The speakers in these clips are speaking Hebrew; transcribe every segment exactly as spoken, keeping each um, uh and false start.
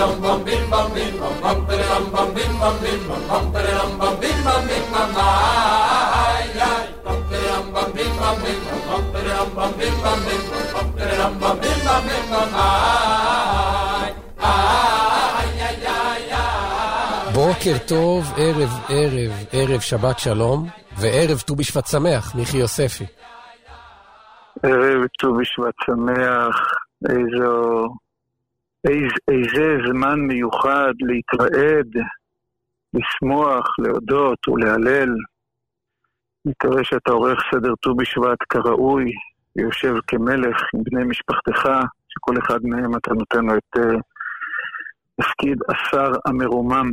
בוקר טוב, ערב, ערב, ערב שבת שלום, וערב ט"ו בשבט שמח, מיכי יוספי. ערב ט"ו בשבט שמח, איזו, איז, איזה זמן מיוחד להתרעד, לשמוח, להודות ולהלל. מקווה שאתה עורך סדר ט"ו בשבט כראוי, יושב כמלך עם בני משפחתך, שכל אחד מהם אתה נותן לו את uh, תפקיד השר המרומם.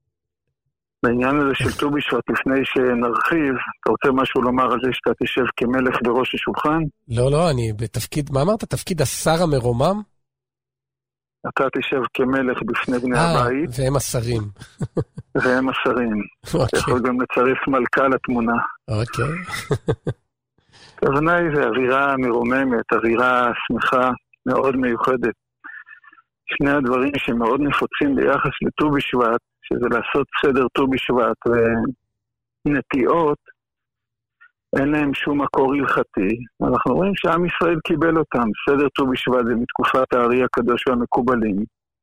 בעניין הזה של ט"ו בשבט, לפני שנרחיב, אתה רוצה משהו לומר על זה שאתה תשב כמלך בראש השולחן? לא, לא, אני בתפקיד, מה אמרת? תפקיד השר המרומם? אתה תשב כמלך בפני בני 아, הבית. והם השרים. והם השרים. אוקיי. אתה יכול גם לצרף מלכה לתמונה. אוקיי. הכוונה היא זה אווירה מרוממת, אווירה שמחה מאוד מיוחדת. שני הדברים שמאוד נפוצים ביחס לט"ו בשבט, שזה לעשות סדר ט"ו בשבט ונטיעות, אין להם שום מקור הלכתי. אנחנו רואים שעם ישראל קיבל אותם. סדר ט"ו בשבט זה מתקופת הארי הקדוש והמקובלים.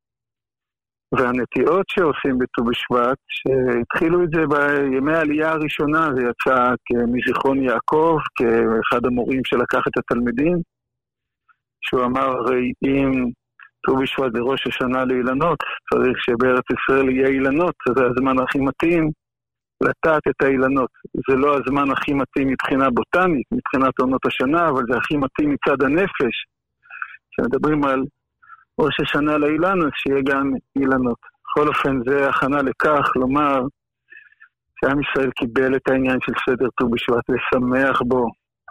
והנטיעות שעושים בט"ו בשבט, שהתחילו את זה בימי העלייה הראשונה, זה יצא מזיכרון יעקב, כאחד המורים שלקח את התלמידים, שהוא אמר, הרי אם ט"ו בשבט זה ראש השנה לאילנות, צריך שבארץ ישראל יהיה אילנות, זה הזמן הכי מתאים לטעת את האילנות. זה לא הזמן הכי מתאים מבחינה בוטנית, מבחינת עונות השנה, אבל זה הכי מתאים מצד הנפש. כשמדברים על ראש השנה לאילנות, שיהיה גם אילנות. בכל אופן זה הכנה לכך, לומר שעם ישראל קיבל את העניין של סדר ט"ו בשבט, לשמח בו.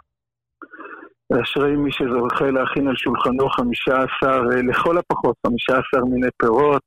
אשרי מי שזוכה להכין על שולחנו חמישה עשר, לכל הפחות חמישה עשר מיני פירות,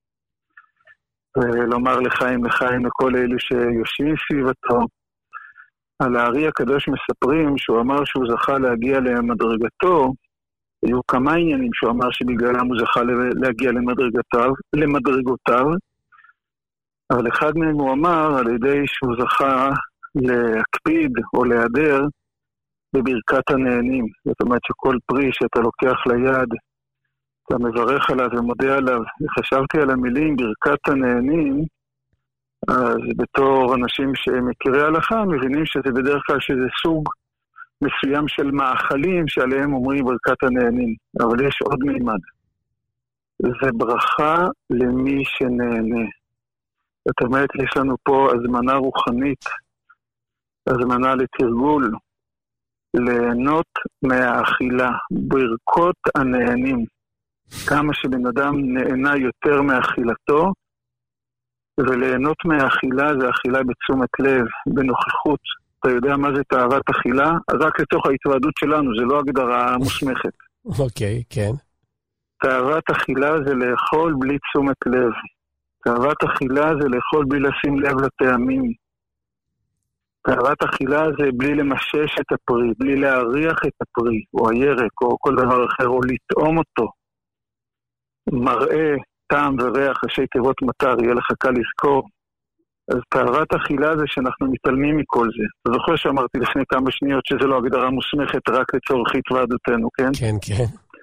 ולומר לחיים לחיים לכל אלו שיושבים סביבתו. על הארי הקדוש מספרים שהוא אמר שהוא זכה להגיע למדרגתו, היו כמה עניינים שהוא אמר שבגללם הוא זכה להגיע למדרגתיו, למדרגותיו, אבל אחד מהם הוא אמר על ידי שהוא זכה להקפיד או להיעדר בברכת הנהנים. זאת אומרת שכל פרי שאתה לוקח ליד, אתה מברך עליו ומודה עליו. וחשבתי על המילים ברכת הנהנים, אז בתור אנשים שמכירי הלכה, מבינים שזה בדרך כלל שזה סוג מסוים של מאכלים שעליהם אומרים ברכת הנהנים. אבל יש עוד מימד. זה ברכה למי שנהנה. זאת אומרת, יש לנו פה הזמנה רוחנית, הזמנה לתרגול, ליהנות מהאכילה, ברכות הנהנים. כמה שבן אדם נהנה יותר מאכילתו, וליהנות מהאכילה זה אכילה בתשומת לב, בנוכחות. אתה יודע מה זה תאוות אכילה? אז רק לתוך ההתוועדות שלנו, זה לא הגדרה מוסמכת. אוקיי, כן. תאוות אכילה זה לאכול בלי תשומת לב. תאוות אכילה זה לאכול בלי לשים לב לטעמים. תאוות אכילה זה בלי למשש את הפרי, בלי להריח את הפרי, או הירק, או כל דבר אחר, או לטעום אותו. מראה, טעם וריח, ראשי תיבות מטר, יהיה לך קל לזכור. אז תאוות אכילה זה שאנחנו מתעלמים מכל זה. אתה זוכר שאמרתי לפני כמה שניות שזה לא הגדרה מוסמכת רק לצורך התוועדותנו, כן? כן, כן.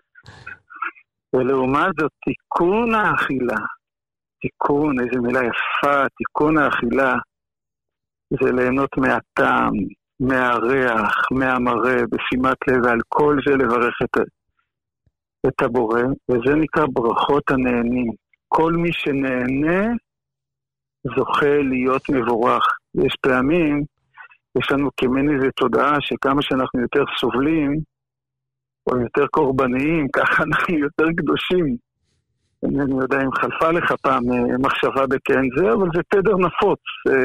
ולעומת זאת, תיקון האכילה, תיקון, איזו מילה יפה, תיקון האכילה, זה ליהנות מהטעם, מהריח, מהמראה, בשימת לב, ועל כל זה לברך את, את הבורא, וזה נקרא ברכות הנהנים. כל מי שנהנה זוכה להיות מבורך. יש פעמים, יש לנו כמין איזו תודעה שכמה שאנחנו יותר סובלים, או יותר קורבניים, ככה אנחנו יותר קדושים. אני יודע אם חלפה לך פעם מחשבה בכן זה, אבל זה תדר נפוץ.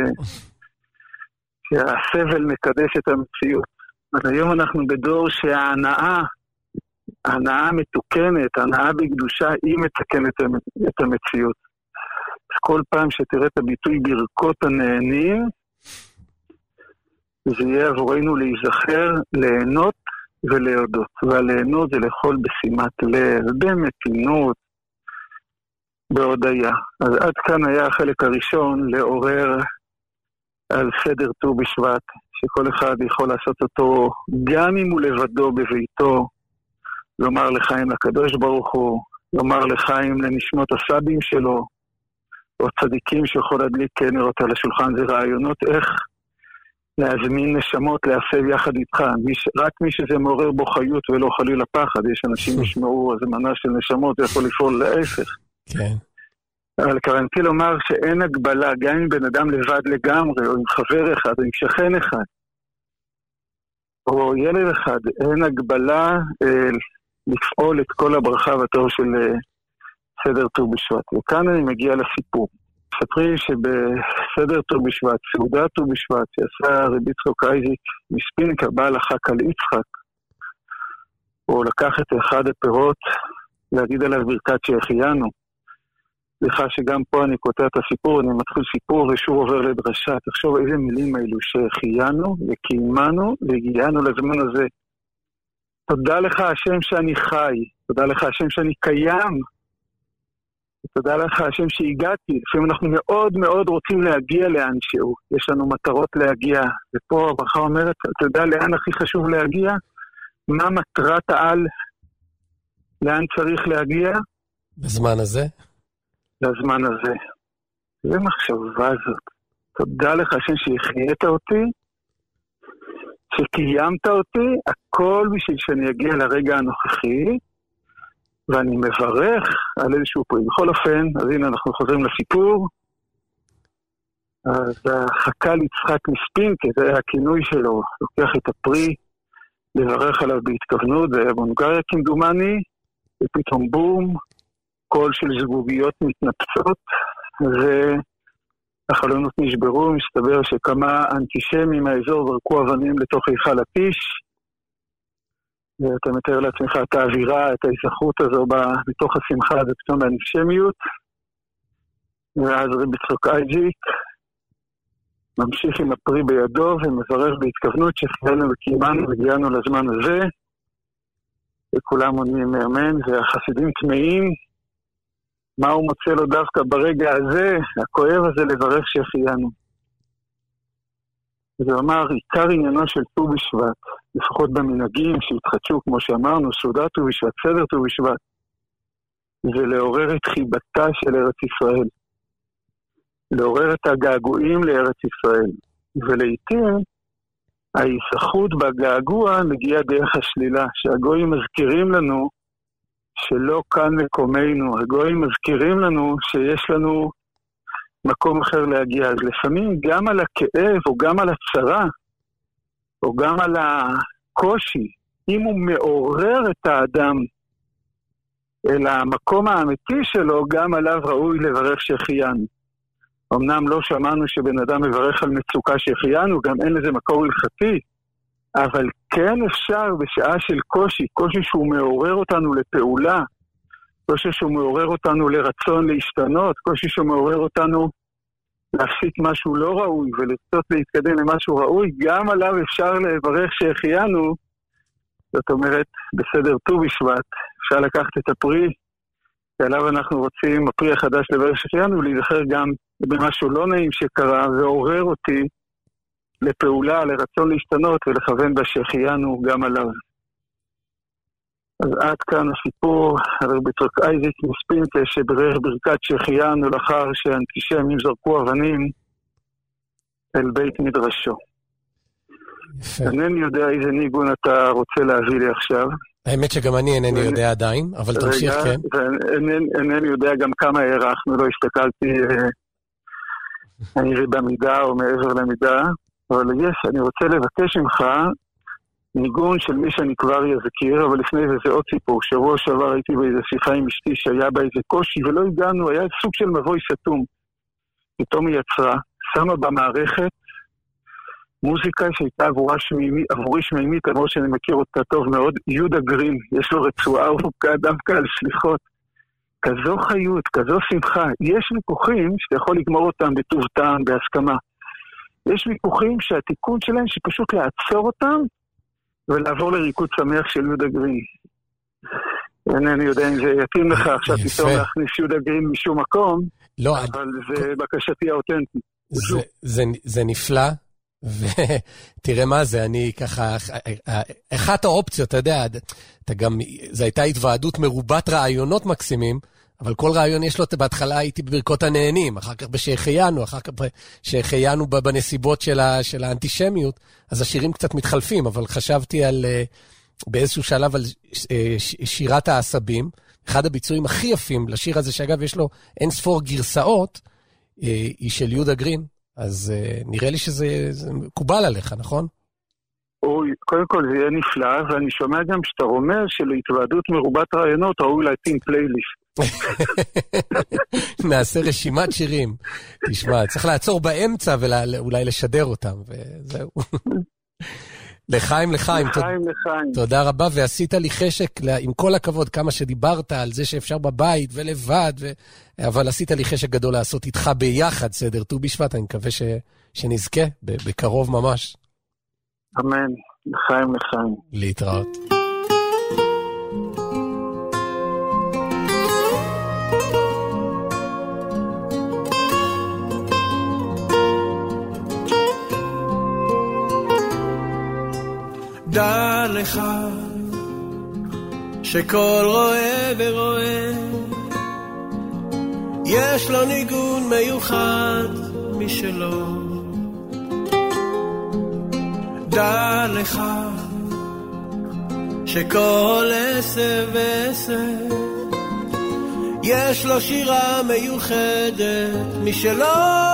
שהסבל מקדש את המציאות. אז היום אנחנו בדור שההנאה, ההנאה מתוקנת, ההנאה בקדושה, היא מתקנת את המציאות. אז כל פעם שתראה את הביטוי ברכות הנהנים, זה יהיה עבורנו להיזכר, ליהנות ולהודות. והליהנות זה לאכול בשימת לב, במתינות, בהודיה. אז עד כאן היה החלק הראשון לעורר על סדר ט"ו בשבט, שכל אחד יכול לעשות אותו גם אם הוא לבדו בביתו, לומר לחיים לקדוש ברוך הוא, לומר לחיים לנשמות הסבים שלו, או צדיקים שיכול להדליק נרות על השולחן. זה רעיונות איך להזמין נשמות להסב יחד איתך. רק מי שזה מעורר בו חיות ולא חלילה פחד. יש אנשים ישמעו הזמנה של נשמות, זה יכול לפעול להפך. כן. אבל כוונתי לומר שאין הגבלה, גם אם בן אדם לבד לגמרי, או עם חבר אחד, או עם שכן אחד, או ילד אחד, אין הגבלה אה, לפעול את כל הברכה והטוב של אה, סדר ט"ו בשבט. וכאן אני מגיע לסיפור. מספרים שבסדר ט"ו בשבט, סעודת ט"ו בשבט, שעשה רבי יצחק אייזיק מספינקה, בעל החק על יצחק, הוא לקח את אחד הפירות, להגיד עליו ברכת שהחיינו. סליחה שגם פה אני קוטע את הסיפור, אני מתחיל סיפור ושוב עובר לדרשה. תחשוב איזה מילים האלו שהחיינו וקיימנו והגיענו לזמן הזה. תודה לך השם שאני חי, תודה לך השם שאני קיים, תודה לך השם שהגעתי. לפעמים אנחנו מאוד מאוד רוצים להגיע לאן שהוא, יש לנו מטרות להגיע, ופה הברכה אומרת, אתה יודע לאן הכי חשוב להגיע? מה מטרת העל? לאן צריך להגיע? בזמן הזה? לזמן הזה. זה מחשבה הזאת. תודה לך השם שהחיית אותי, שקיימת אותי, הכל בשביל שאני אגיע לרגע הנוכחי, ואני מברך על איזשהו פרי. בכל אופן, אז הנה אנחנו חוזרים לסיפור. אז החקל יצחק מספינקה, זה היה הכינוי שלו, לוקח את הפרי, לברך עליו בהתכוונות, זה היה בהונגריה כמדומני, ופתאום בום, קול של זגוגיות מתנפצות, והחלונות נשברו, מסתבר שכמה אנטישמים מהאזור זרקו אבנים לתוך היכל הטיש, ואתה מתאר לעצמך את האווירה, את ההיזכרות הזו בתוך השמחה, זה פתאום האנטישמיות, ואז רבי יצחק אייזיק ממשיך עם הפרי בידו ומברך בהתכוונות שחיינו וקיימנו והגיענו לזמן הזה, וכולם עונים אמן, והחסידים תמאים, מה הוא מוצא לו דווקא ברגע הזה, הכואב הזה, לברך שהחיינו. זה אומר, עיקר עניינו של ט"ו בשבט, לפחות במנהגים שהתחדשו, כמו שאמרנו, סעודת ט"ו בשבט, סדר ט"ו בשבט, זה לעורר את חיבתה של ארץ ישראל. לעורר את הגעגועים לארץ ישראל. ולעיתים, ההיסחות בגעגוע מגיעה דרך השלילה, שהגויים מזכירים לנו שלא כאן מקומנו, הגויים מזכירים לנו שיש לנו מקום אחר להגיע. אז לפעמים גם על הכאב או גם על הצרה או גם על הקושי, אם הוא מעורר את האדם אל המקום האמיתי שלו, גם עליו ראוי לברך שהחיינו. אמנם לא שמענו שבן אדם מברך על מצוקה שהחיינו, גם אין לזה מקור הלכתי, אבל כן אפשר בשעה של קושי, קושי שהוא מעורר אותנו לפעולה, קושי שהוא מעורר אותנו לרצון להשתנות, קושי שהוא מעורר אותנו להפסיק משהו לא ראוי ולרצות להתקדם למשהו ראוי, גם עליו אפשר לברך שהחיינו. זאת אומרת, בסדר ט"ו בשבט, אפשר לקחת את הפרי, ועליו אנחנו רוצים, הפרי החדש לברך שהחיינו, להיזכר גם במשהו לא נעים שקרה, ועורר אותי לפעולה, לרצון להשתנות ולכוון בשהחיינו גם עליו. אז עד כאן הסיפור על רבי יצחק אייזיק מספינקה שברך ברכת שהחיינו לאחר שהאנטישמים זרקו אבנים אל בית מדרשו. יפה. אינני יודע איזה ניגון אתה רוצה להביא לי עכשיו. האמת שגם אני אינני ו... יודע עדיין, אבל תמשיך, כן. אינני, אינני יודע גם כמה הערכנו, לא הסתכלתי אני במידה או מעבר למידה, אבל יש, אני רוצה לבקש ממך ניגון של מי שאני כבר יזכיר, אבל לפני זה זה עוד סיפור. שבוע שעבר הייתי באיזו שיחה עם אשתי שהיה בה איזה קושי ולא הגענו, היה סוג של מבוי סתום. פתאום היא יצרה, שמה במערכת מוזיקה שהייתה עבורה שמימי, עבורי שמימית, למרות שאני מכיר אותה טוב מאוד, יהודה גרין, יש לו רצועה ארוכה דווקא על סליחות. כזו חיות, כזו שמחה. יש ויכוחים שאתה יכול לגמור אותם בטוב טעם, בהסכמה. יש ויכוחים שהתיקון שלהם שפשוט לעצור אותם ולעבור לריקוד שמח של יהודה גרין. אינני יודע אם זה יתאים לך עכשיו פתאום להכניס יהודה גרין משום מקום, אבל זה בקשתי האותנטית. זה נפלא, ותראה מה זה, אני ככה, אחת האופציות, אתה יודע, אתה גם, זו הייתה התוועדות מרובת רעיונות מקסימים, אבל כל רעיון יש לו, בהתחלה הייתי בברכות הנהנים, אחר כך בשייחיינו, אחר כך בשייחיינו בנסיבות של האנטישמיות, אז השירים קצת מתחלפים, אבל חשבתי על, באיזשהו שלב על שירת העשבים, אחד הביצועים הכי יפים לשיר הזה, שאגב יש לו אין ספור גרסאות, היא של יהודה גרין, אז נראה לי שזה מקובל עליך, נכון? אוי, קודם כל זה יהיה נפלא, ואני שומע גם שאתה רומז שלהתוועדות מרובת רעיונות ראוי להתאים פלייליסט. נעשה רשימת שירים. תשמע, צריך לעצור באמצע ואולי לשדר אותם, וזהו. לחיים, לחיים. לחיים, לחיים. תודה רבה, ועשית לי חשק, עם כל הכבוד, כמה שדיברת על זה שאפשר בבית ולבד, אבל עשית לי חשק גדול לעשות איתך ביחד סדר ט"ו בשבט, אני מקווה שנזכה בקרוב ממש. אמן, לחיים, לחיים. להתראות. דע לך שכל רואה ורואה יש לו ניגון מיוחד משלו. דע לך שכל עשב ועשב יש לו שירה מיוחדת משלו,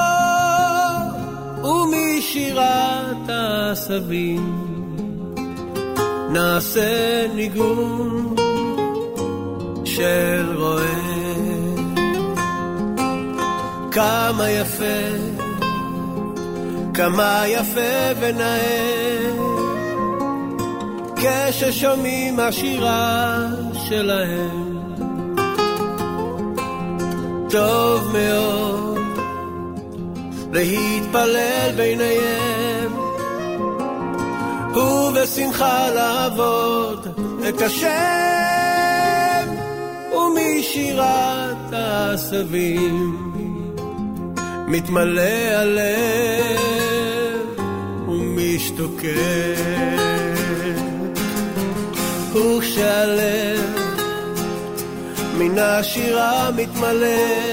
ומשירת העשבים נעשה ניגון של רועה. כמה יפה, כמה יפה ונאה כששומעים השירה שלהם. טוב מאוד להתפלל ביניהם ובשמחה לעבוד את השם, ומשירת העשבים מתמלא הלב ומשתוקק. וכשהלב מן השירה מתמלא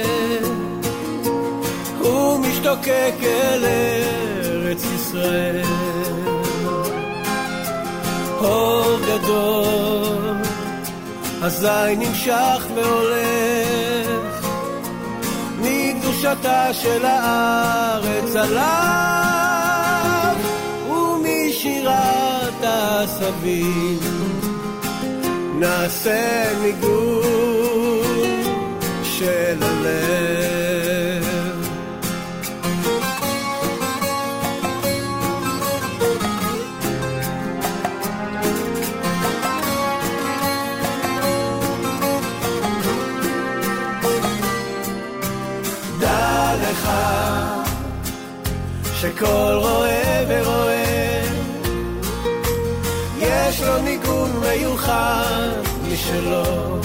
ומשתוקק אל ארץ ישראל. אור גדול אזי נמשך והולך מקדושתה של הארץ עליו, ומשירת העשבים נעשה ניגון של הלב. שכל רואה ורואה יש לו ניגון מיוחד משלו.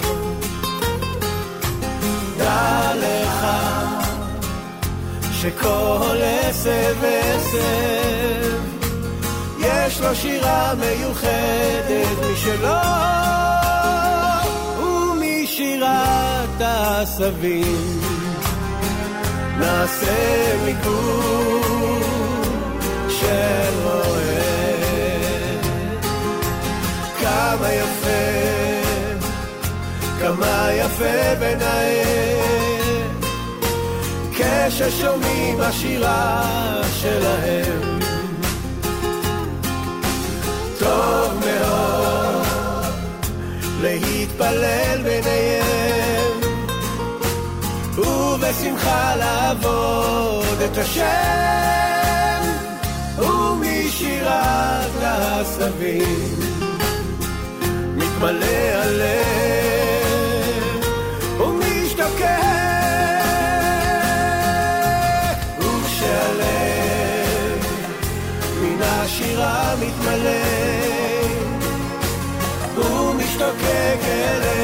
דע לך שכל עשב ועשב יש לו שירה מיוחדת משלו, ומשירת העשבים נעשה ניגון של רועה. כמה יפה, כמה יפה ונאה כששומעים השירה שלהם. טוב מאוד להתפלל ביניהם ובשמחה לעבוד את השם, ומשירת העשבים מתמלא הלב ומשתוקק. וכשהלב מן השירה מתמלא ומשתוקק אל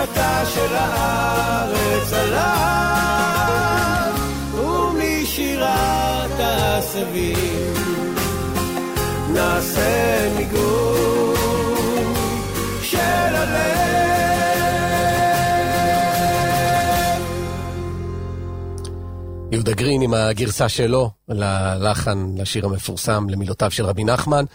נשמתה של הארץ עליו, ומשירת העשבים נעשה ניגון של הלב. יהודה גרין עם הגרסה שלו ללחן לשיר המפורסם למילותיו של רבי נחמן.